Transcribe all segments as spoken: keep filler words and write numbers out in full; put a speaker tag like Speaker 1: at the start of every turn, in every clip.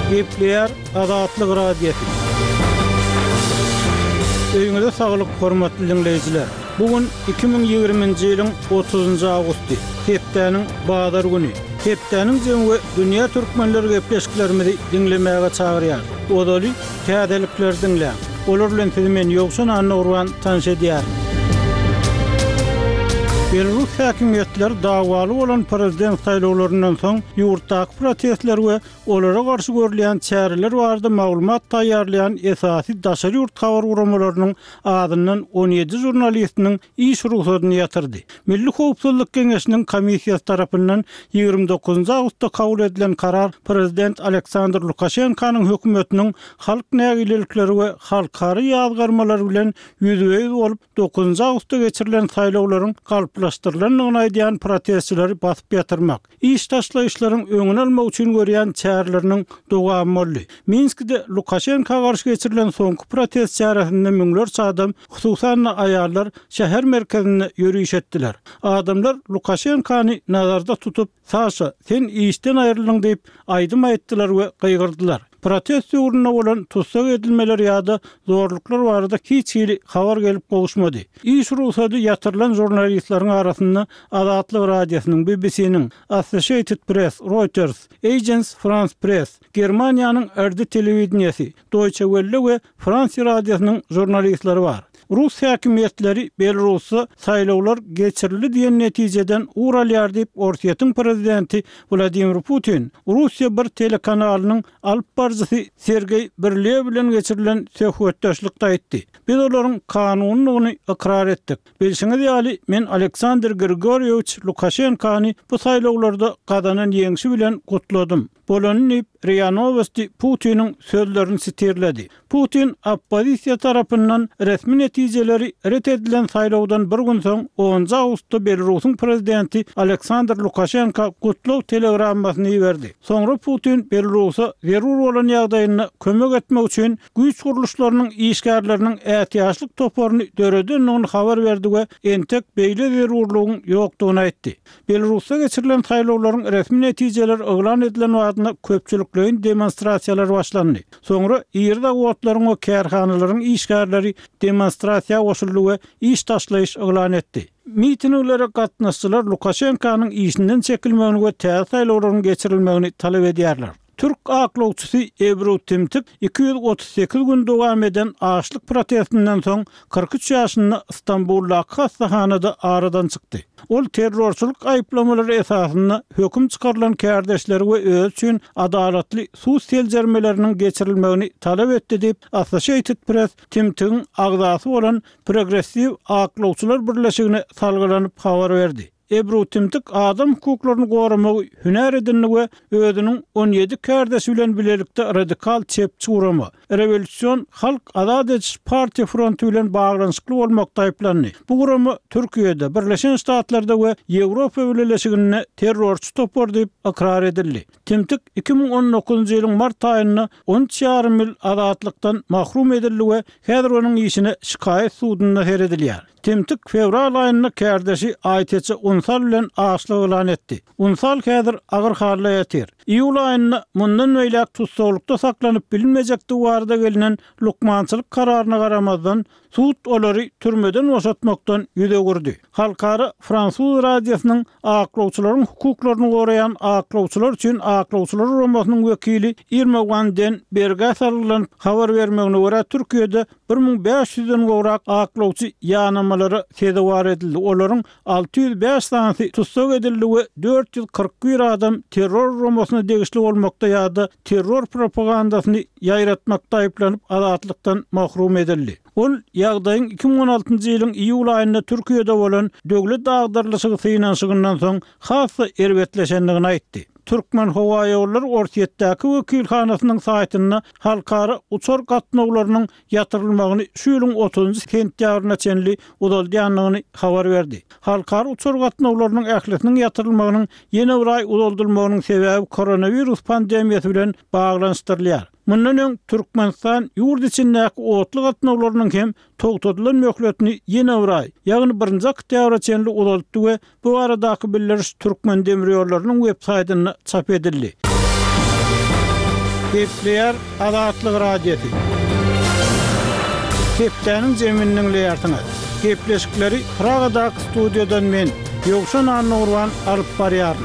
Speaker 1: Gepler Azatlyk radiosu. Öýüňizde saglyk, hormatly dinleýijiler. Bugün iki bin ýygrimiňji ýylyň otuzynjy awgusty, hepdeniň bazar güni. Hepdeniň jemgy dünýä türkmenleri gepleşiklerimizi dinlemäge çagyrýar. Odaly täzelikler dinlä. Olar bilen sizi men ýokşan anna urwan tanış edýär. Belarus häkimetleri dawaly bolan prezident saýlawlaryndan soň ýurtdaky protestler we olara garşy görülen çäreler barada maglumat taýýarlayan esasy daşary ýurt habar uramalarynyň adyndan on ýedi jurnalistiniň iş ruhsatyny ýatyrdy. Milli Howpsuzlyk Keňeşiniň komissiýasy tarapyndan ýygrimi dokuzynjy awgustda kabul edilen karar prezident Aleksandr Lukashenkanyň hökümetiniň halk nägilelikleri we halkary ýazgarmalary bilen ýüzüňiz bolup dokuzynjy awgustda geçirilen saýlawlaryň galplaşdyrylanyny aýdýan protestçileri basyp ýatyrmak, iş taşlaýyşlaryň öňüni almak üçin görýän çäreleriniň dogamy boldy. Minskde Lukashenka garşy geçirilen soňky protest çäresinde müňlerçe adam, hususan aýallar şäher merkezine ýürüýüş etdiler. Adamlar Lukashenkany nazarda tutup, "Saşa, sen işden aýrylyň" diýip aýdym aýtdylar we gaýgyrdylar. Protest uğruna bolan tutsak edilmeler ýa-da zorluklar barada hiç hili habar gelip gowuşmady. İş ruhsaty ýatyrylan jurnalistlaryň arasynda Azatlyk radiosynyň, B B C'niň, Associated Press, Reuters, Agence France Press, Germaniýanyň Erdi telewizionyasy, Deutsche Welle we Fransa radiosynyň jurnalistleri bar. Rus häkimetleri Belarusda saýlawlar geçirildi diýen netijeden uralýar diýip Ortiýatyň prezidenti Vladimir Putin, Russiýa bir telekanalynyň alyp barjysy Sergey Birlew bilen geçirilen söhbetdeşlikde aýtdy. Biz olaryň kanunyny ikrar etdik. Bilşiňiz ýaly, men Aleksandr Grigoriyewich Lukashenkany bu saýlawlarda gazanan ýeňişi bilen gutladym. Bolonyp Ria Novosti Putiniň sözlerini sitirledi. Putin oppozisiýa tarapyndan resmi netijeleri ret edilen saýlawdan bir gün soň onunjy awgustda Belarusyň prezidenti Aleksandr Lukashenka gutlaw telegrammasyny berdi. Soňra Putin Belarusa zerur bolan ýagdaýyna kömek etmek üçin güýç guruluşlarynyň işgärleriniň ähtiýaçlyk toparyny döredeniň habar berdi we entek beýle zerurlugyň ýokdugyny aýtdy. Belarusda geçirilen saýlawlaryň resmi netijeleri eglan edilen wagtynda köpçüliklerin demonstrasiýalary başlandy. Soňra ýerde wagtlaryň we kärhanalaryň işgärleri demonstrasiýa goşuldy we iş taşlaýyş eglan etdi. Mitinglere gatnaşçylar Lukashenkanyň işinden çekilmegini we täze saýlawlaryň geçirilmegini talap edýärler. Türk aklawçysy Ebru Timtik iki yüz otuz sekiz gün dowam eden açlyk protestinden soň kırk üç ýaşynda Istanbuldaky hastahanada aradan çykdy. Ol terrorçylyk aýplamalary esasynda höküm çykarylan kärdeşleri we öz üçin adalatly suç seljermeleriniň geçirilmegini talap etdi diýip Associated Press Timtik'in agzasy bolan Progressiv Aklawçylar Birleşigine salgylanyp habar berdi. Ebru Timtik adam hukuklaryny goramak hüner edinni we özüniň on ýedi kärdeşi bilen bilelikde radikal çepçi urama, Revolüsiýon Halk Azad Ediş Parti fronty bilen baglanyşykly bolmakda aýplandy. Bu urama Türkiýede, Birleşen Ştatlarda we Ýewropa Birleşigine terrorçy topar diýip ikrar edildi. Timtik iki bin on dokuzynjy ýylyň mart aýynda on üç ýarym ýyl azatlykdan mahrum edildi we häzir onuň işine şikaýet sudyna heredilýär. Timtik fevral aýynda kärdeşi Aýteçi Unsal bilen aşlyk elan etdi. Unsal häzir agyr halda ýatyr. Iýul aýynda mundan öýlek tutsaglykda saklanyp bilinmejekdi barada gelinen lukmançylyk kararyna garamazdan sud olary türmeden boşatmakdan ýüze gurdy. Halkara Fransuz radiosynyň aklawçylaryň hukuklaryny gorayan aklawçylar üçin aklawçylar uramasynyň wekili Irmawanden berge salylan habar bermegine görä Türkiýede bir ming beş ýüzden gowrak aklawçy ýanamalary tezewar edildi. Olaryň alty ýüz beş tansy tutsak edildi we dört ýüz kırk bir adam terror uramasyna degişli bolmakda ýa-da terror propagandasyny ýaýratmakda aýplanyp azatlykdan mahrum edildi. Ol ýagdaýyň iki bin on altynjy ýylyň iýul aýynda Türkiýede bolan döwlet agdarlyşygy synanşygyndan soň hasy erbetleşendigini aýtdy. Türkmen Hawa ýolları Ortiýetdäki wekilhanasynyň saýtyna halkara uçar gatnawlarynyň ýatyrylmagyny şu ýylyň otuzynjy sentýabryna çenli udaldýanlygyny habar berdi. Halkara uçar gatnawlarynyň ählisiniň ýatyrylmagynyň ýene bir aý udaldylmagynyň sebäbi koronavirus pandemiýasy bilen baglanyşdyrylýar. Mundan öň Türkmenistan ýurt içindäki otly gatnawlarynyň hem togtadylan möhletini ýene bir aý, ýagny birinji oktýabra çenli udalypdy we bu aradaky bildiriş Türkmen demir ýollarynyň web saýtyna çap edildi. Gepleyer Azatlyk radiosu. Geplerin zeminiň leýartyny. Gepleşikleri Pragadak studiodan men Ýogşan Annurwan alyp barýaryn.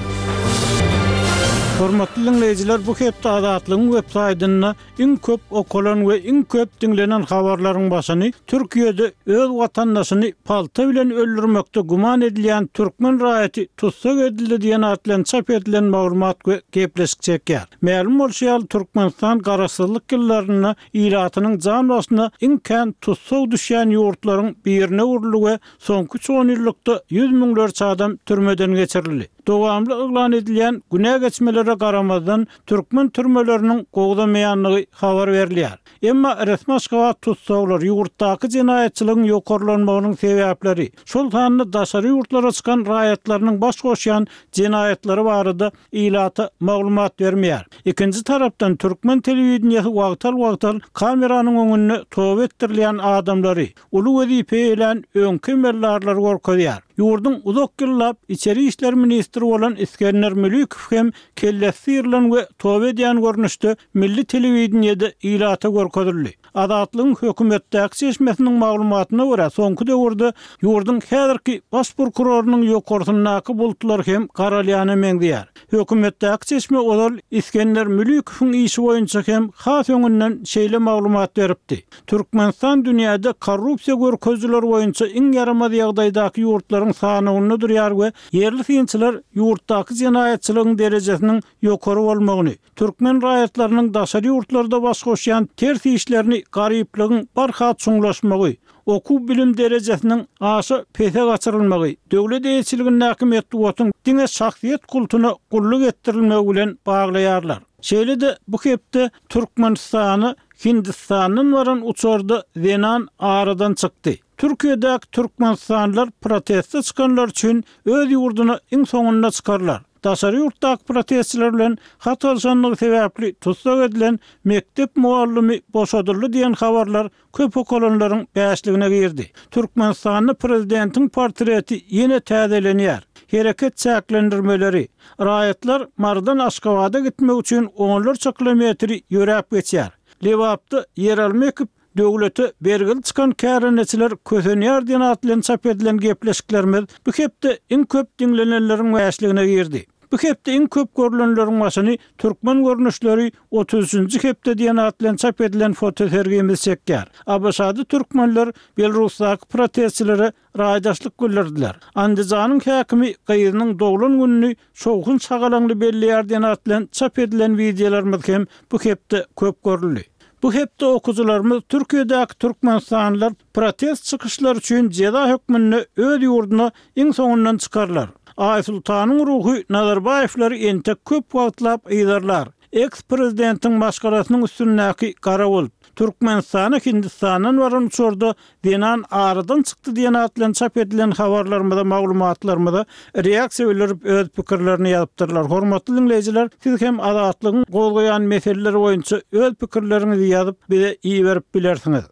Speaker 1: Hormatly dinleýijiler, bu hepde Azatlygyň websaýtyna iň köp okulan we iň köp dinlenen habarlaryň başyny Türkiýede öz watandaşyny palta bilen öldürmekde guman edilýän türkmen raýaty tutsak edildi diýen atlan çap edilen maglumat we gepleşik çekýär. Ma'lum bolýar, Türkmenistan garaşsyzlyk ýyllaryna ýylatynyň jan başyna iň kän tutsak düşýän ýurtlaryň birine uruldy we soňky üç on ýyllykda ýüz miňlerçe adam türmeden geçirildi. Dowamly yglan edilýän günä geçmelere garamazdan türkmen türmeleriniň gowdamaýanlygy habar berilýär. Emma resmi aşgabat tutsaklar ýurtdaky jinayetçiligiň ýokarlanmagynyň sebäpleri, şol sanly daşary ýurtlara çykan raýatlarynyň baş goşýan jinayetlери barada ýylata maglumat bermeýär. Ikinji tarapdan türkmen telewizionyasy wagtal-wagtal kameranyň öňüne tow etdirilýän adamlary uly wezipe bilen öňkü mellarlary gorkadýar. Ýurdun uzak ýyllap içeri işler ministri bolan İskender Mülükov hem kellesirlen we tow edýän görnüşde milli telewizionyada ýylata gorkadyldy. Azatlygyň hökümetdäki seçmesiniň maglumatyna görä, soňky döwürde ýurdun häzirki baş prokurorunyň ýokarsynaky bulutlar hem garalýany meňdýär. Hökümetdäki seçme olal İskender Mülükowyň işi boýunça hem has öňünden şeýle maglumat beripdi. Türkmenistan dünýäde korrupsiýa görkezleri boýunça iň yaramaz ýagdaýdaky ýurtlaryň sanyny durýar we yerli synçylar ýurtdaky jinayetçiligiň derejesiniň ýokary bolmagyny, türkmen raýatlarynyň daşary ýurtlarda baş goşýan ters işlerini garyplygyň barhat çuňlaşmagy, oku bilim derejesiniň aşy pese gaçyrylmagy, döwlet eýçiliginiň näkimetli wotun diňe şahsiýet kultuny gulluk etdirilmegi bilen baglaýarlar. Şeýle-de bu hepde Türkmenistany Hindistanyň waran uçarda Zenan aradan çykdy. Türkiýedäki türkmenistanlylar protestde çykanlar üçin öz ýurduny iň soňunda çykarlar. Daşary ýurtdaky protestçiler bilen hat alşanlygy sebäpli tutsak edilen mektep muallimi boşadyldy diýen habarlar köp okulanlaryň bäşligine girdi. Türkmenistanyň prezidentiň portreti ýene täzelenýär. Hereket çäklendirmeleri, raýatlar mardan Aşgabatda gitmek üçin onlarça kilometri ýörep geçýär. Lewapda yer almak döwlete bergil çykan kärençiler kösenýär diýen atlan çap edilen gepleşiklerimiz bu hepde iň köp dinlenenleriň bäşligine girdi. Bu hepde iň köp görülenleriň başyny türkmen görnüşleri otuzunçy hepde diýen atlan çap edilen fotosergimiz çekýär. Abaşady türkmenler Belarusdaky protestçilere raýdaşlyk bildirdiler. Andijanyň häkimi gyýynyň doglan gününi şowhun çagalanly belleýär diýen atlan çap edilen videolarymyz hem bu hepde köp görüldi. Bu hepde okujularymyz Türkiýedäki türkmenistanlylar protest çykyşlary üçin jeda hökmüni öz ýurduna iň soňundan çykarlar. Ay Sultanyň ruhy Nazarbaýewlary ente köp wagtlap ýydarlar. Eks-prezidentiň başgarasynyň üstündäki gara bolup Türkmenistany Hindistanyň waran uçurda Zenan aradan çykdy diýen atlan çap edilen habarlarymyzda, maglumatlarymyzda reaksiýa bildirip öz pikirlerini ýazypdyrlar. Hormatly dinleýijiler, siz hem azatlygyň golgaýan meseleleri boýunça öz pikirleriňizi ýazyp bize iyi berip bilersiňiz.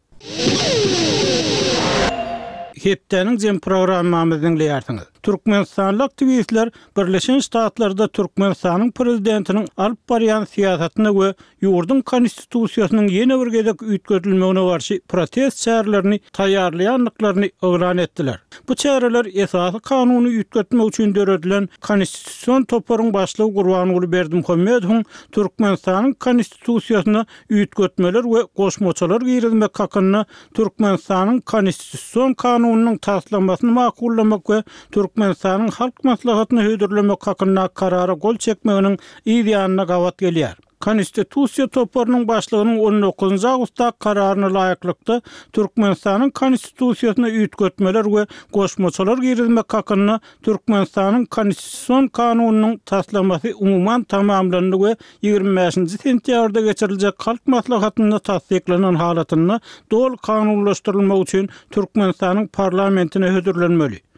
Speaker 1: Hepdeniň jem programmamyzy dinleýärsiňiz. Türkmenistanly aktivistler Birleşen Ştatlarda Türkmenistanyň prezidentiniň alyp barýan siýasatyna we ýurdun konstitusiýasynyň ýene bir gezek üýtgözülmegine garşy protest çärelerini taýýarlaýanlyklaryny oglan etdiler. Bu çäreler esasy kanuny üýtgetmek üçin döredilen konstitusiýon toparyň başlygy Gurbanuly Berdimuhammedowyň Türkmenistanyň konstitusiýasyna üýtgetmeler we goşmaçalar girizmek hakyna Türkmenistanyň konstitusiýon kanunynyň taslamasyny makullamak we Türkmenistanyň halk maslahatyny hödürlemek hakyna karara gol çekmeginiň ideýanyna gawat gelýär. Konstitusiýa toparynyň başlygynyň on dokuzunçy awgustda kararyna laýyklykda Türkmenistanyň konstitusiýasyna üýtgetmeler we goşmaçalar girizmek hakyna Türkmenistanyň konstitusiýon kanunynyň taslamasy umumyň tamamlandy we ýygrimi beşinçi sentýabrda geçiriljek halk maslahatyna tasdiklanan halatyny dol kanunlaşdyrylmak üçin Türkmenistanyň parlamentine hödürlenmeli.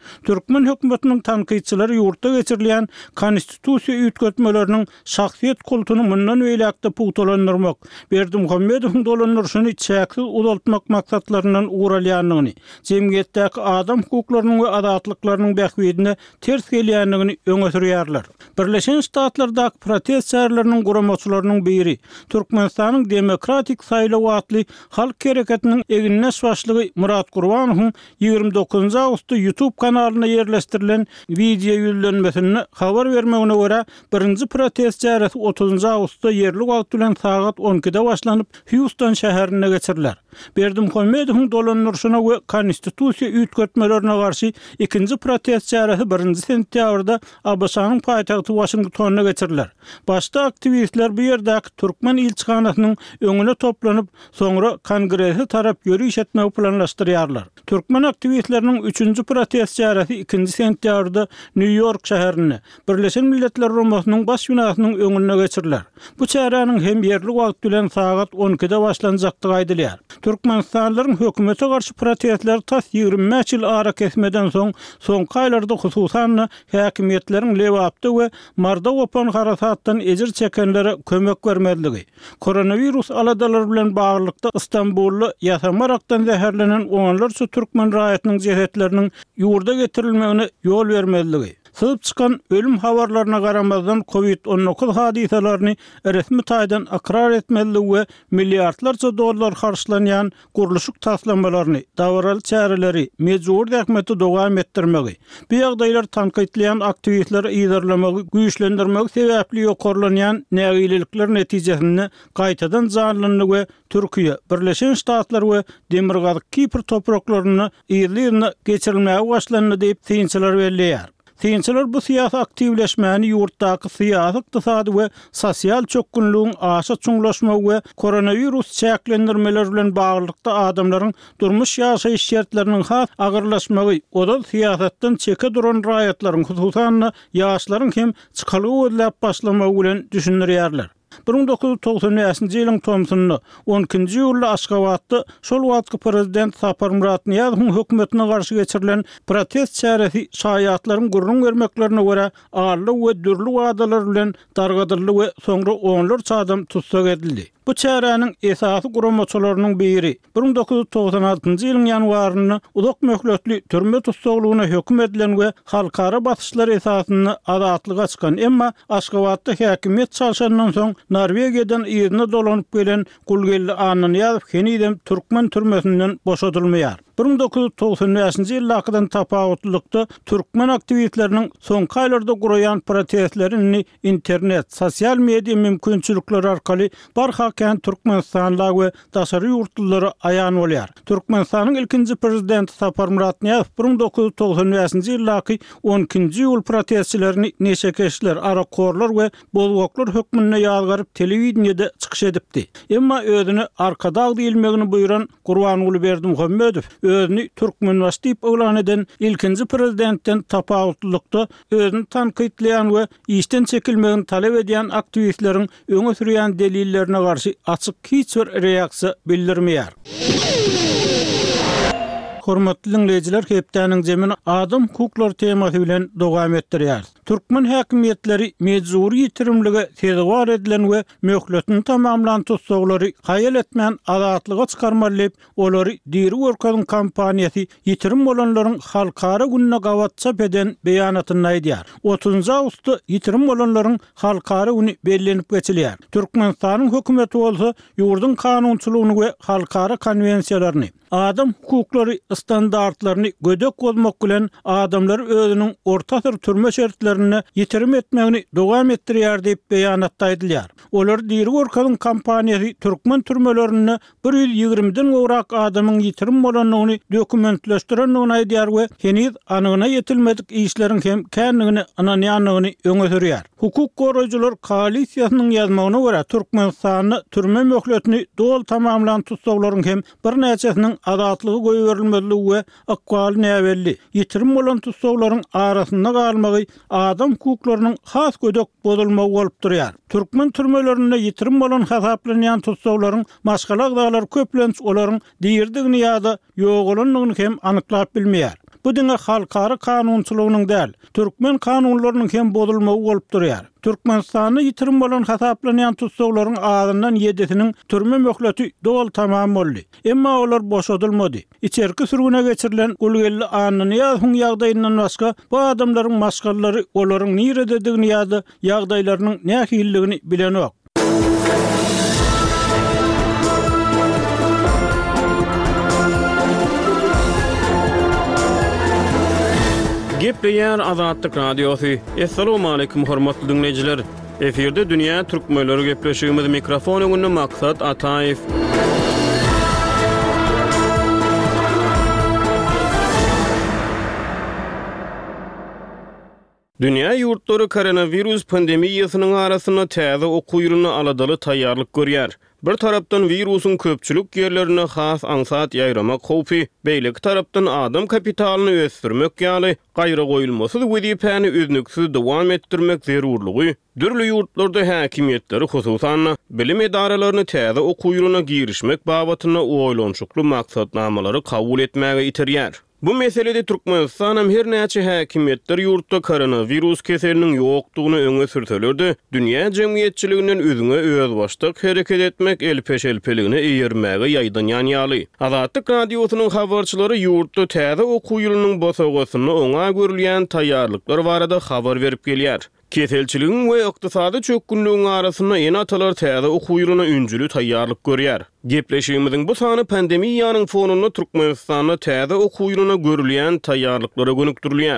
Speaker 1: Türkmen hökümetiniň tanqidçilari ýurtda geçirilen konstitusiýa üýtgetmeleriniň şahsiýet kultuny mundan öýlekde puwtalandyrmak, Berdimuhammedowyň dolandyryşyny çäksiz uzaltmak maksatlarynyň uğralýanlygyny, jemgyýetdäki adam hukuklarynyň we adatlyklarynyň bähwidine ters gelýänligini öňe sürýärler. Birleşen Ştatlardaky protest şäherleriniň guramaçylarynyň biri, Türkmenistanyň Demokratik Saýlaw adly halk hereketiniň eginleş başlygy Murat Gurbanowyň ýygrimi dokuzynjy awgustda YouTube kanalyna ýerleşdirilen video ýüzlenmesini habar bermegine görä, birinji protest şäheresi otuzynjy awgustda yerli wagt bilen sagat on ikide başlanyp Houston şäherine geçiriler. Berdimuhammedowyň dolandyryşyna we konstitusiýa üýtgetmelerine garşy ikinji protest şäheresi birinji sentýabrda A B S-nyň paýtagty Washingtonna geçiriler. Başda aktivistler bu ýerdäki Türkmen ilçikanasynyň öňüne toplanyp, soňra kongresi tarap ýürüýüş etmegi planlaşdyrýarlar. Türkmen aktivistleriniň üçünji protest şäheresi ikinji sentýabrda New York şäherine, Birleşen Milletler Romasynyň baş binasynyň öňüne geçiriler. Bu şäheriniň hem yerli wagt bilen sagat on ikide başlanjakdygy aýdylýar. Türkmenistanlyň hökümete garşy protestler tas ýygrimi beş ýyl ara kesmeden soň soňky aýlarda hususan häkimiýetleriň lewapdy we marda gopan harasatdan ejir çekenlere kömek bermediligi, koronavirus aladalary bilen baglykda Istanbully ýasamarakdan zäherlenen onlarça türkmen raýatynyň jehetleriniň ýurda getirilmegine ýol bermediligi, syzyp çykan ölüm habarlaryna garamazdan covid on dokuz hadisalaryny resmi taýdan akrar etmediligi we milliardlarça dollar harçlanýan guruluşyk taslamalaryny, dawraly çäreleri mejbur häkmeti dowam etdirmegi, bu ýagdaýlar tanqidleýän aktivistleri ýydarlamagi, güýçlendirmegi sebäpli ýokarlanýan nägilikler netijesinde gaýtadan janlanýan we Türkiýe, Birleşen Ştatlar we Demirgazyk Kipr topraklaryny ýerlerine geçirilmäge başlandy diýip synçylar belleýär. Synçylar bu syýasy aktivleşmäni ýurtdaky syýasy, ykdysady we sosial çökünlüğiň aşa çuňlaşmagy we koronavirus çäklendirmeleri bilen baglykda adamlaryň durmuş ýaşaýyş şertleriniň has agyrlaşmagy, odal syýasatdan çeke duran raýatlaryň, hususan ýaşlaryň hem çykalygy ödläp başlamagy bilen düşünýärler. bir bin dokuz yüz togson beşinji ýylyň Tomsyny on ikinji ýylda Aşgabatda şol wagtky prezident Sapar Murat Niýazowyň hökümetine garşy geçirilen protest şäheresi şaýatlaryň gurrun bermeklerine görä ağırly we dürli wadalar bilen dargadyrly we soňra onlarça adam tutsak edildi. Bu çähereniň esasy guramaçylarynyň biri bir bin dokuz yüz togson altynjy ýylyň ýanwaryny uzak möhletli türme tutsaglygyna höküm edilen we halkara basyşlar esasyny adatlyga çykan, emma Aşgabatda häkimiýet çalşandan soň Norwegiýadan ýerine dolanyp gelen Gulgelli Anyny ýazyp henidem Türkmen türmesinden boşadylmaýar. bir bin dokuz yüz togson beşinji ýyllardan tapawutlykda türkmen aktivistleriniň soňky aýlarda guraýan protestlerini internet, sosial media mümkinçilikleri arkaly barhakan Türkmenistanly we daşary ýurtlylara aýan bolýar. Türkmenistanyň ilkinji prezidenti Sapar Murat Niýazow bir bin dokuz yüz togson beşinji ýyldaky on ikinji ýyl protestçilerini neşe keşler, arakorlar we bolgoklar hökmüne ýalgaryp telewizionyada çykyş edipdi. Emma özüni arkada diýilmegini buyuran Gurbanowy Berdimuhammedow özüni Türkmenbaş diýip oglan eden ilkinji prezidentden tapawutlykda özüni tanqidleýän we işden çekilmegini talep edýän aktivistleriň öňe sürýän delillerine garşy açyk hiç bir reaksiýa bildirmeýär. Hormatly dinleyijiler, hepdäniň jemini adam hukuklary temasy bilen dowam etdirýär. Türkmen häkimiýetleri mejburi ýitirimlige tezwar edilen we möhletini tamamlan tutsaglary haýal etmän adatlyga çykarmaly, olary diri workadyň kampaniýasy ýitirim bolanlaryň halkara gününe gawatça beden beýanatyny aýdýar. otuzynjy awgustda ýitirim bolanlaryň halkara güni bellenip geçilýär. Türkmenistanyň hökümeti bolsa ýurdun kanunçylygyny we halkara konwensiýalaryny, adam hukuklary standartlaryny gödek bolmak bilen adamlar özüniň ortasy türme şertlerini ýitirim etmegini dowam etdirýär diýip beýanatda aýdylýar. Olar diri workadyň kampaniýasy türkmen türmelerini bir ýüz ýigrimiden gowrak adamyň ýitirim bolanlygyny dokumentleşdirendigini aýdýar we heniz anygyna ýetilmedik işleriň hem kändigini ananýanlygyny öňe sürýär. Hukuk goraýjylar koalisiýasynyň ýazmagyna görä Türkmenistanyň türme möhletini dol tamamlan tutsaklaryň hem bir näçesiniň adatlygy goýuberilmeli we akwal näwelli ýitirim bolan tutsaklaryň arasynda galmagy adam hukuklarynyň has gödek bozulmagy bolup durýar. Türkmen türmelerinde ýitirim bolan hasaplanýan tutsaklaryň maşgala agdalar köplenç olaryň diýirdigini ýa-da ýok bolanlygyny hem anyklap bilmeýär. Bu diňe halkary kanunçylygynyň däl, türkmen kanunlarynyň hem bozulmagy bolup durýar. Türkmenistany ýitirim bolan hasaplanýan tutsaglaryň azyndan ýedisiniň türme möhleti dol tamam boldy. Emma olar boşadylmady. İçerki sürgüne geçirilen gulgelli anyny ýazyň ýagdaýyndan başga bu adamlaryň maşgallary olaryň nirededigini ýa-da ýagdaýlarynyň nähilligini bilenok.
Speaker 2: Gepleýär Azatlyk Radiosu. Assalamu alaykum hormatly dinleýijiler. Eferde dünýä türkmenleri gepleşigimiz mikrofon öňünde Maksat Ataýew. Dünýä ýurtlary koronavirus pandemiýasynyň arasyna täze okuýuruny aladaly taýýarlyk görýär. Bir tarapdan virusun köpçülük yerlerine has ansat ýaýramak howpy, beýleki tarapdan adam kapitalyny ösdürmek ýaly gaýra goýulmasy wezipäni üznüksiz dowam etdirmek zerurlugy, dürli ýurtlarda häkimiýetleri hususan bilim edaralaryny täze okuýuruna girişmek babatyna oýlançykly maksatnamalary kabul etmäge iterýär. Bu meselede Türkmenistan hem her näçe häkimiýetler ýurtda koronavirus keseliniň ýokdugyny öňe sürselerde, dünýä jemgyýetçiliginden özüňe özbaşdyk hereket etmek elpeş-elpeligine eýermäge ýaýdanýan ýaly. Azatlyk radiosynyň habarçylary ýurtda täze okuýurunyň bosagosyny oňa görülýän taýýarlyklar barada habar berip gelýär. Keselçiligiň we ykdysady çökünlüğüň arasyna ýene atalar täze okuýuruny üncülü taýýarlyk görýär. Gepleşigimiziň bu sany pandemiýanyň fonunda Türkmenistanda täze okuýuruny görülýän taýýarlyklara gönükdirilýär.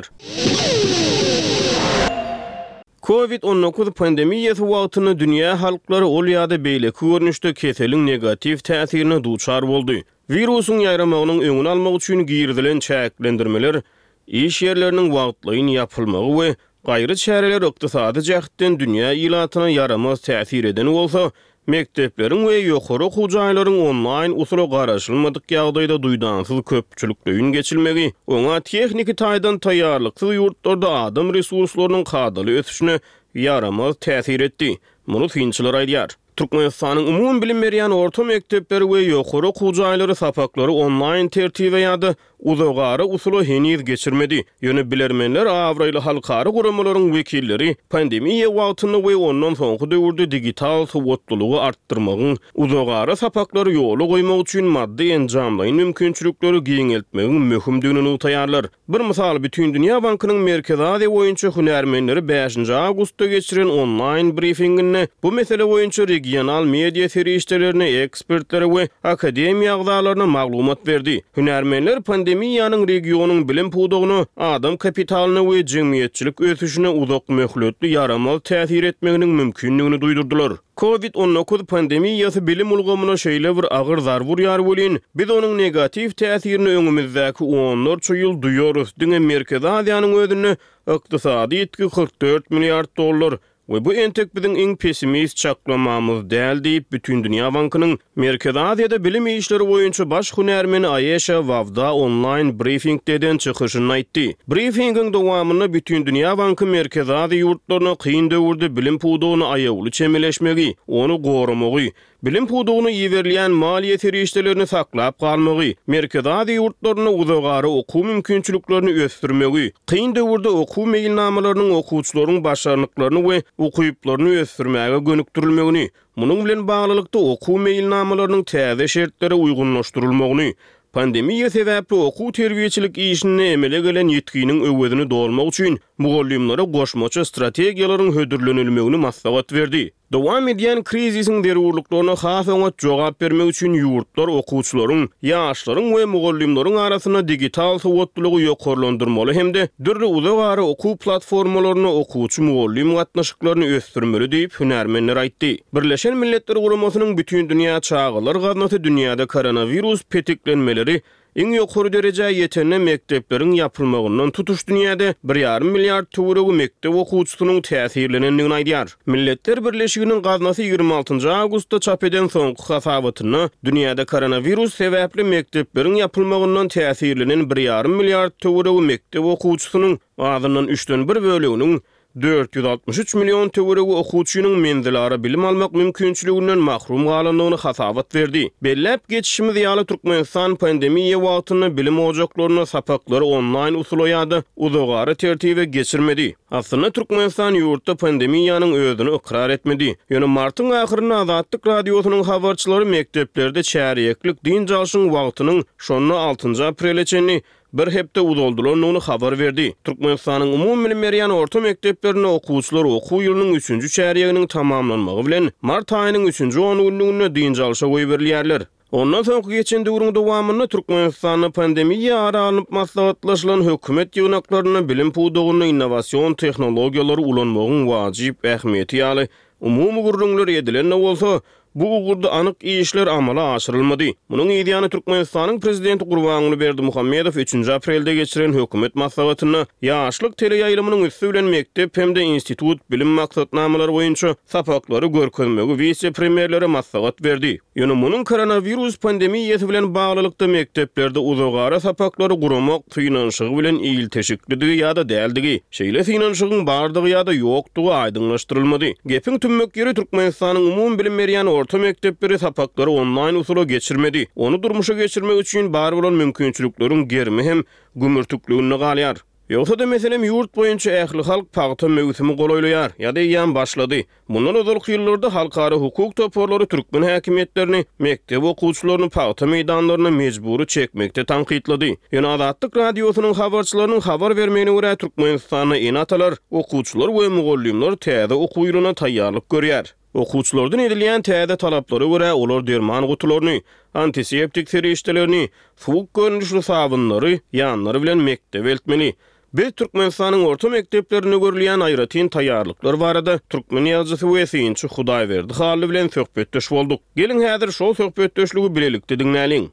Speaker 2: covid on dokuz pandemiýasy wagtyny dünýä halklary ol ýa-da beýleki görnüşde keseliň negativ täsirine duçar boldy. Virusyň ýaýramagynyň öňüni almak üçin girdilen çäklendirmeler, iş ýerleriniň wagtlyny ýapylmagy we gaýry çäreler ykdysady jähitden dünýä ýylatyna yaramaz täsir eden bolsa, mektepleriň we ýokary okujaýlaryň online usula garaşylmadyk ýagdaýda duýdansyz köpçülükden geçilmegi, oňa texniki taýdan taýýarlyksyz ýurtlarda adam resurslarynyň kadaly ösüşine yaramaz täsir etdi. Muny finçiler aýdýar. Türkmenistanyň umum bilim berýän orta mektepleri we ýokary okujaýlary sapaklary online tertibe ýa-da uzagary usula heniz geçirmedi. Ýöne bilermenler awraýly halkary guramalaryň wekilleri pandemiýa wagtyny we ondan soňky döwürde digital sowatlylygy artdyrmagyň, uzagary sapaklary ýoly goýmak üçin maddi enjamlaýyn mümkinçilikleri giňeltmegiň möhümdigini utaýarlar. Bir mysal bütün dünýä bankynyň Merkezi Aziýa boýunça hünärmenleri beşinji awgustda geçiren online briefinginde bu mesele boýunça regional media serişdelerine ekspertlere we akademiýa agzalaryna maglumat berdi. Hünärmenler pandemiýanyň regionyň bilim pudugyny, adam kapitalyny we jemgyýetçilik ösüşine uzak möhletli yaramaz täsir etmeginiň mümkinligini duýdurdylar. covid on dokuz pandemiýasy bilim ulgamyna şeýle bir agyr zar burýar bolýan, biz onuň negativ täsirini öňümizdäki onlarça ýyl duýarys. Diňe Merkezi Aziýanyň özüne ykdysady etki kırk dört milliard dollar we bu entek biziň iň pessimist çaklamamyz däl diýip bütün dünýä bankynyň Merkezi Aziýada bilim işleri boýunça baş hünärmeni Aýeşa Wawda online briefingden çykyşyny aýtdy. Briefingiň dowamyny bütün dünýä banky Merkezi Aziýa ýurtlaryna kyn döwürde bilim pudugyny aýawly çemeleşmegi, onu goramagy, bilim pudugyny ýeberilýän maliýe serişdelerini saklap galmagy, Merkezi Aziýa ýurtlaryna uzagary okuw mümkinçiliklerini ösdürmegi, kyn döwürde okuw meýilnamalarynyň okuwçylaryň başarnyklaryny we okuýuplaryny ösdürmäge gönükdirilmegini, munyň bilen baglylykda okuw meýilnamalarynyň täze şertlere uygunlaşdyrylmagyny, pandemiýa sebäpli okuw terbiýeçilik işini emele gelen ýetkiniň öwedini dolmak üçin mugallimlere goşmaça strategiýalaryň hödürlenilmegini maslahat berdi. Dowam edýän krizisiň derwurlyklaryna has oňa jogap bermek üçin ýurtlar okuwçylaryň, ýaşlaryň we mugallimleriň arasyna digital sowatlylygy ýokarlandyrmaly hemde dürli uzagary okuw platformalaryna okuwçy mugallim gatnaşyklaryny ösdürmeli diýip hünärmenler aýtdy. Birleşen Milletler Guramasynyň bütün dünýä çağılar gaznasy dünýäde koronavirus petiklenmeleri iň ýokary derejä ýetenne mektepleriň ýapylmagyndan tutuş dünýäde bir ýarym milliard töweregi mektep okuwçysynyň täsirlenendigini aýdýar. Milletler Birleşiginiň gaznasy ýygrimi altynjy awgustda çap eden soňky hasabatyny dünýäde koronavirus sebäpli mektepleriň ýapylmagyndan täsirlenen bir ýarym milliard töweregi mektep okuwçysynyň azyndan üçden bir böleginiň dört yüz altmış üç milyon töweregi okuwçynyň menzilary bilim almak mümkinçiliginden mahrum galanlygyny hasabat berdi. Bellep geçişimiz ýaly Türkmenistan pandemiýa wagtyny bilim ojaklaryna sapaklary online usuloýady, uzagary tertibe geçirmedi. Aslında Türkmenistan ýurtda pandemiýanyň özüni ikrar etmedi. Ýöne martyň ahyryna Azatlyk radiosynyň habarçylary mekdeplerde çäreklik din jalşyň wagtynyň şonu altynjy aprel içeni bir hepde uzoldulygyny habar berdi. Türkmenistanyň umum bilim berýän orta mekdeplerine okuwçylar okuw ýylynyň üçünji çäreginiň tamamlanmagy bilen mart aýynyň üçünji on günlüğüne din jalşa goýup berilýärler. Ondan soňky geçen döwrüň dowamynda Türkmenistanyň pandemiýa aralanyp maslahatlaşylan hökümet ýygnaklaryna bilim puwdugyny innowasiýon tehnologiýalary ulanmagyň wajyp ähmiýeti ýaly umumy gurrunlar edilen bolsa, bu ugurda anyk işler amala aşyrylmady. Munyň ýa-da Türkmenistanyň prezidenti Gurbanuly Berdimuhammedow üçünji aprelde geçiren hökümet maslahatyna ýaşlyk teleýaýlymynyň üstü bilen mektep hemde institut bilim maksatnamalary boýunça sapaklary görkezmegi wice premierlere maslahat berdi. Ýöne munyň koronavirus pandemiýasy bilen baglylykda mekteplerde uzagara sapaklary guramak finansygy bilen ýyl teşiklidigi ýa-da däldigi, şeýle finansygyň bardygy ýa-da ýokdugy aýdynlaşdyrylmady. Gepiň tümmek ýeri Türkmenistanyň umum bilim berýän orta mekdepleri sapaklary online usula geçirmedi. Onu durmuşa geçirmek üçin bar bolan mümkinçilikleriň germi hem gümürtüklüğüne galýar. Ýogsa da meselem ýurt boýunça ähli halk pagta mewsimi golaýlaýar ýa-da ýan başlady. Mundan öňki ýyllarda halkara hukuk toporlary türkmen häkimetlerini mektep okuwçylaryny pagta meýdanlaryna mejburi çekmekde tanqidlady. Ýöne Azatlyk radiosynyň habarçylarynyň habar bermegine görä Türkmenistanyň enatalar, okuwçylar we mugallimler täze okuw ýylyna taýýarlyk görýär. Okuwçylardan edilýän täze talaplary görä olar derman gutularyny, antiseptik serişdelerini, suwuk görnüşli sabunlary ýanlary bilen mektebe eltmeli. Biz Türkmenistanyň orta mekteplerine görülýän aýratyn taýýarlyklar barada türkmen ýazgysy we synçy Hudaýberdi haly bilen söhbetdeş bolduk. Gelin häzir şol söhbetdeşligi bilelikde dinläliň.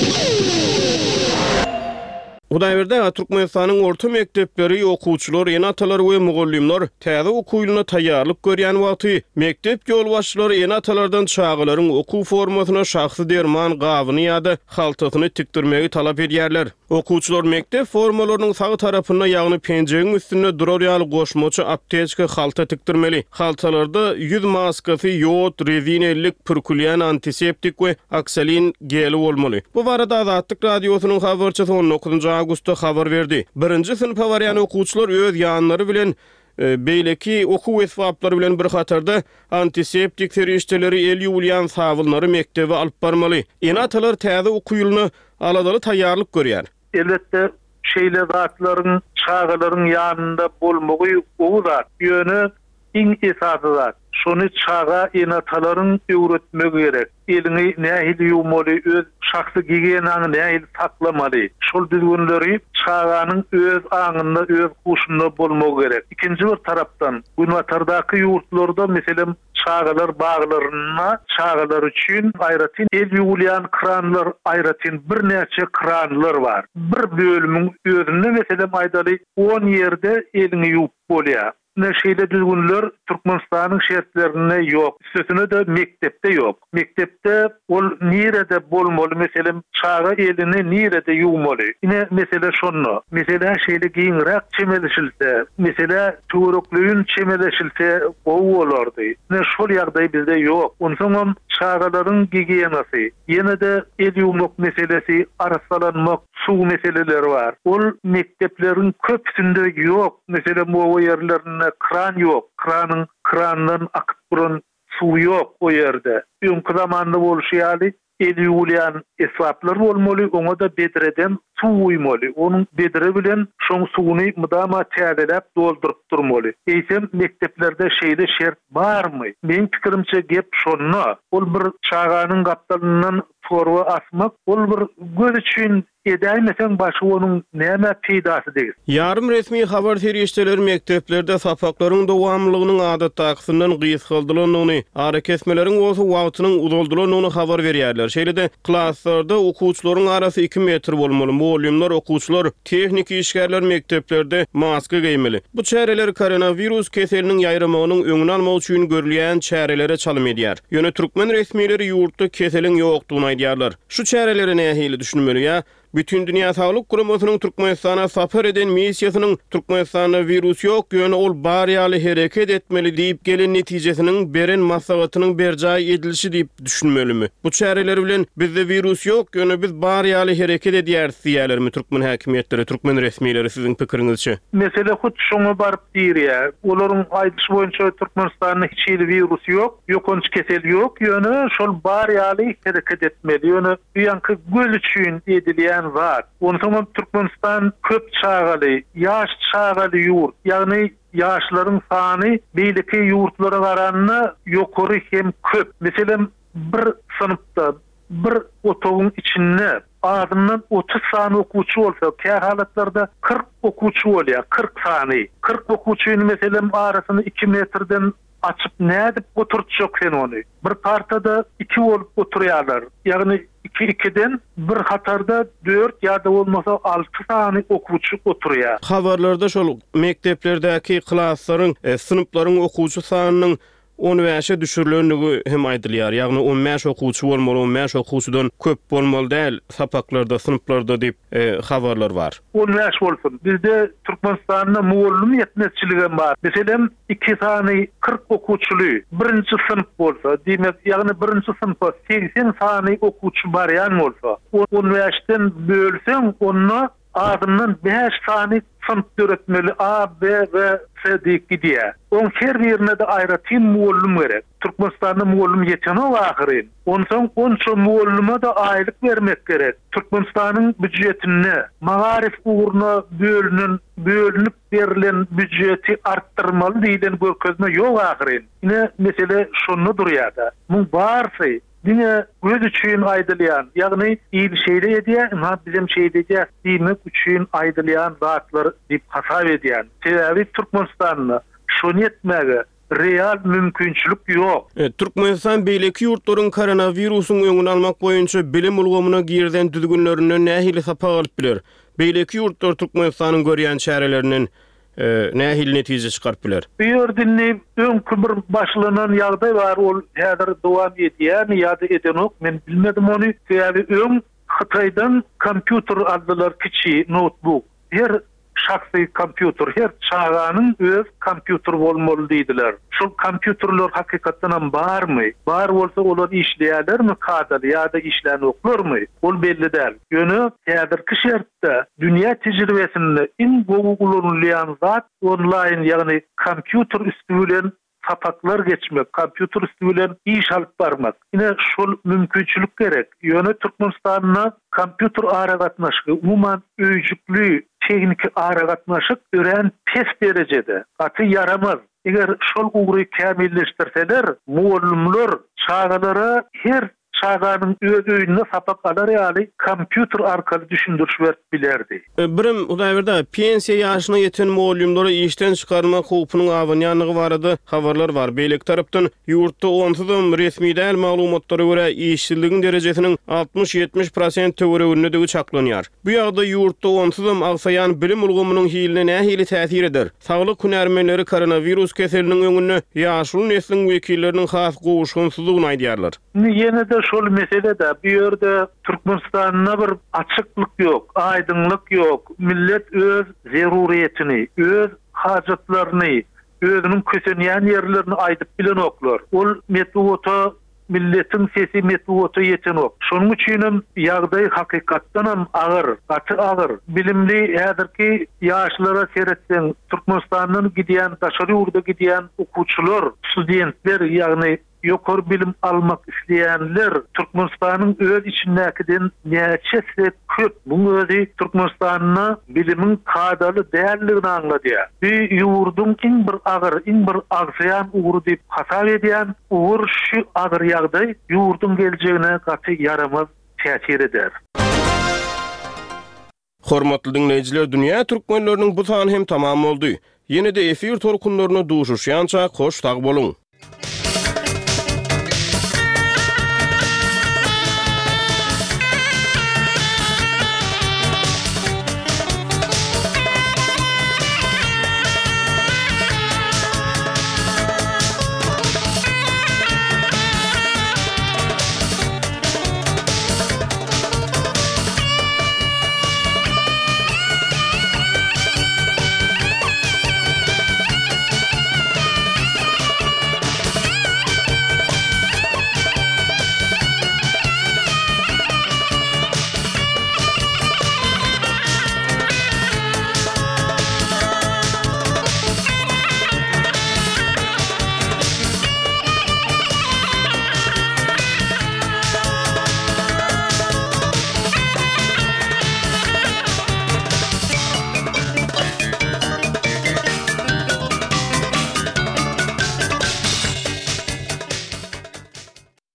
Speaker 2: Hudaýberde Türkmenistanyň orta mektepleri okuwçylar, enatalar we mugallimler täze okuw ýylyna taýýarlyk görýän wagty mektep ýolbaşçylary enatalardan çağılaryň okuw formasyna şahsy derman gabyny ýa-da haltasyny tikdirmegi talap edýärler. Okuwçylar mektep formalarynyň sagy tarapyna ýagny penjegiň üstüne durar ýaly goşmaçy aptečka halta tikdirmeli. Haltalarda ýüz maskasy, ýod, rezinellik, pürkülýän antiseptik we aksalin geli bolmaly. Bu barada Azatlyk radiosynyň habarçysy on dokuzunjy awgustda habar berdi. Birinji synpa barýan okuwçylar öz ýanlary bilen e, beýleki okuw esbaplary bilen bir hatarda antiseptik serişdeleri el ýuwulýan sabunlary mektebe alyp barmaly. Enatalar täze okuw ýylyna aladaly taýýarlyk görýär.
Speaker 3: Elbette şeýle zatlaryň, çağalaryň ýanynda bolmagy o zat ýöne iň esasy zat. Şonu çağa enatalaryň öwretmegi gerek. Elini nähili ýuwmaly, öz şahsy gigiyenaňy nähili saklamaly. Şol düzgünleri çağanyň öz aňynda, öz kuşunda bolmagy gerek. İkinji bir tarapdan, günwatardaky ýurtlarda meselem çağalar baglaryna, çağalar üçin aýratyn el ýuwulýan kranlar, aýratyn bir näçe kranlar bar. Bir bölümiň özünde meselem aýdaly on ýerde elini ýuwup bolýar. Ne şeyde düzgünler Türkmenistan'ın şertlerine yok. Üstüne de mektepte yok. Mektepte ol nirede bolmalı mesela çağa elini nirede yuwmaly. Yine mesela şonu. Mesela şeyle giňrak çemeleşilse, mesela tuğrukluyun çemeleşilse o olardı. Ne şol ýagdaý bizde yok. Onsoň çağalaryň gigiyenasy, yine de el yuwmak meselesi, arasalanmak, suw meseleleri var. Ol mektepleriň köpsünde yok. Mesela bu yerlerine kran yok. Kranın krandan akyp duran suw yok o ýerde. Öňkü zamanda bolşýaly el ýuwulýan esbaplar bolmaly, oňa da bedreden suw uýmaly. Onuň bedre bilen şoň suwuny mudama täzelep doldurup durmaly. Eýsem mekteplerde şeýle şert barmy? Men pikirimçe gep şonu. Ol bir çağanyň gapdalyndan forwa asmak, ol bir göz üçin edäýmesen başy onuň näme peýdasy degil.
Speaker 2: Yarım resmi habar serişdeleri mekteplerde sapaklaryň dowamlygynyň adatdakysyndan gysgaldylygyny, ara kesmeleriň bolsa wagtynyň uzaldylygyny habar berýärler. Şeýle-de klasslarda okuwçylaryň arasy iki metr bolmaly. Muallimler, okuwçylar, tehnik işgärler mekteplerde maska giýmeli. Bu çäreler koronavirus keseliniň ýaýramagynyň öňüni almak üçin görülýän çärelere çalym edýär. Ýöne türkmen resmileri ýurtda keselin ýokdugyny aýdýarlar. Şu çäreleri nähili düşünmeli ýa? Bütün Dünya Sağlyk Guramasynyň Türkmenistana sapar eden missiýasynyň Türkmenistana virus ýok ýöne ol bar ýaly hereket etmeli diýip gelen netijesiniň beren maslahatynyň berjaý edilişi diýip düşünmelimi? Bu çäreler bilen bizde virus ýok ýöne biz bar ýaly hereket edýäris diýerlermi türkmen häkimetleri, türkmen resmiýetleri siziň pikiriňizçe?
Speaker 3: Mesele hut şoňa baryp diýär. Olaryň aýdyşy boýunça Türkmenistanda hiç ýeri virus ýok, ýokunç kesel ýok ýöne şol bar ýaly hereket etmeli. Ýöne ýanky göz üçin edilýän zat. Onu soňra Türkmenistan köp çağaly, ýaş çağaly ýurt, ýagny ýaşlaryň sany beýleki ýurtlara garanyna ýokary hem köp. Meselem bir sınıfta bir otogyň içinde adından otuz sany okuwçy bolsa, kä halatlarda kırk okuwçy bolýar, kırk sany. kırk okuwçyny meselem arasyny iki metrden açıp nädip oturtjak sen onu. Bir partada iki bolup oturýarlar. Ýagny iki ikiden bir hatarda dört ýa-da bolmasa altı sany okuwçy oturýar.
Speaker 2: Habarlarda şol mekteplerdäki klaslaryň, e, sınıplaryň okuwçy sanynyň on beşe düşürülendigi hem aýdylýar. Ýagny on beş okuwçy bolmaly, on beş okuwçydan köp bolmaly däl sapaklarda, sınıplarda diýip e, habarlar bar.
Speaker 3: on beş bolsun. Bizde Türkmenistanda muallim ýetmezçiligi bar. Meselem iki sany kırk okuwçyly birinci sınıf bolsa, diýmek ýagny birinci sınıfda seksen sany okuwçy barýan bolsa, on beşden bölseň onu adından beş sany sınıf öğretmeli A, B ve C diýip gidýär. On her birine de aýratyn muallim gerek. Türkmenistanda muallim ýetene wagtyn. Onsoň onça muallima da aýlyk bermek gerek. Türkmenistanyň büdjetini, magarif uğruna bölünen, bölünip berilen büdjeti arttırmaly diýilen görkezme ýok wagtyn. Ine mesele şonu durýar. Bu barsy Dine göz üçin aýdylýan, ýagny iyi bir şeýle edýär, ama bizim şeýle diýmek üçin aýdylýan zatlar diýip hasap edýän. Sebebi Türkmenistanda şonu etmäge real mümkinçilik ýok.
Speaker 2: E, Türkmenistan beýleki ýurtlaryň koronawirusyň öňüni almak boýunça bilim ulgamyna girden düzgünlerinden nähili sapak alyp biler. Beýleki ýurtlar Türkmenistanyň görýän çärelerinden e, nähili netije çykarp biler.
Speaker 3: Bu ýerdinni öňkü bir başlanan ýagdaý bar, ol häzir dowam edýär, ýa-da edenok, men bilmedim onu. Sebebi öň Hytaýdan kompýuter aldylar, kiçi notebook. Her şahsy kompýuter, her çağanyň öz kompýuter bolmaly diýdiler. Şol kompýuterler hakykatdan hem barmy? Bar bolsa olar işleýärlermi kadar ýa-da işlenoklarmy? Ol belli däl. Ýöne häzirki şertde dünýä tejribesinde iň gowy kullanylýan zat online, ýagny kompýuter üstünden sapaklar geçmek, kompýuter üstünden iş alyp barmak. Ine şol mümkinçilik gerek. Ýöne Türkmenistanyna kompýuter aragatnaşyky, umuman öýjükli teknik aragatnaşyk ören pes derejede. Aty yaramaz. Eger şol ugry kämilleşdirseler, muallimler çağalara her çağanyň öz öýüne sapak alar ýaly kompýuter arkaly düşündürüş berip bilerdi.
Speaker 2: Birim udaýberde pensiýa ýaşyna ýeten muallimleri işden çykarmak howpunyň awanýanlygy barada habarlar bar. Beýlek tarapdan ýurtda onsuzam resmi däl maglumatlary görä işçiligiň derejesiniň altmış ýetmiş prosent töweregindegi çaklanýar. Bu ýagda ýurtda onsuzam agsaýan bilim ulgamynyň hiline nähili täsir eder. Saglyk hünärmenleri koronavirus keseliniň öňüne ýaşuly nesliniň wekilleriniň has gowuşgunsyzlygyny aýdýarlar.
Speaker 3: Ýene de şol mesele de bu ýerde Türkmenistanyna bir açyklyk ýok, aýdynlyk ýok. Millet öz zeruriýetini, öz hajatlaryny, özüniň kösenýän ýerlerini aýdyp bilen oklar. Ol metodata milletin sesi metodata ýeten ok. Şonuň üçin hem ýagdaý hakykatdan hem agyr, gaty agyr. Bilimli häzirki ýaşlara seretsen Türkmenistanyň gidýän, daşary ýurda gidýän okuwçylar, studentler, ýagny ýokary bilim almak isleýänler Türkmenistanyň öz içindäkiden näçe köp bu özi Türkmenistanyna bilimiň kadaly dälligini anladýar. Bu ýurdun iň bir agyr, iň bir agsaýan ugry diýip hasap edýän ugur şu agyr ýagdaý ýurdun geljegine gaty yaramaz täsir eder.
Speaker 2: Hormatly dinleýijiler, dünýä türkmenleriniň bu sany hem tamam boldy. Ýene-de efir torkunlaryna duşuşýança hoş tag boluň.